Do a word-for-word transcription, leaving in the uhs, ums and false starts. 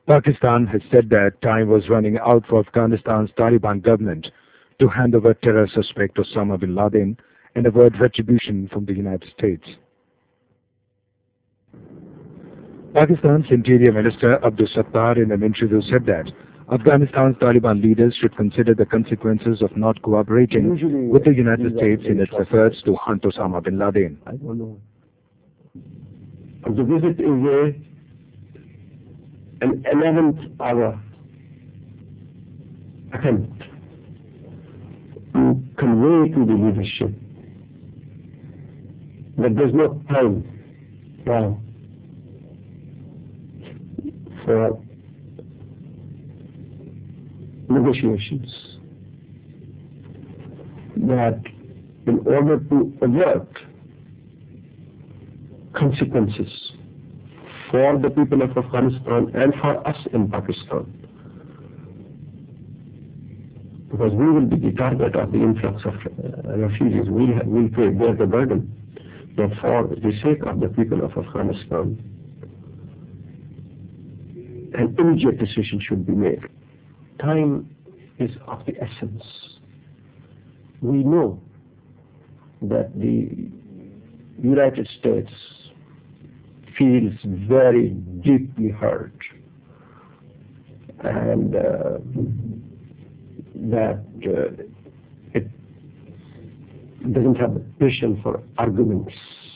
Pakistan has said that time was running out for Afghanistan's Taliban government to hand over terror suspect Osama bin Laden and avoid retribution from the United States. Pakistan's Interior Minister Abdul Sattar in an interview said that Afghanistan's Taliban leaders should consider the consequences of not cooperating Usually, with the United these are States in very its short efforts to messages. hunt Osama bin Laden. I don't know. The visit is a, an eleventh hour attempt to convey to the leadership that there's no time now for negotiations, that in order to avert consequences for the people of Afghanistan and for us in Pakistan, because we will be the target of the influx of uh, refugees, we will bear the burden, that for the sake of the people of Afghanistan, an immediate decision should be made. Time is of the essence. We know that the United States feels very deeply hurt, and uh, that uh, it doesn't have the patience for arguments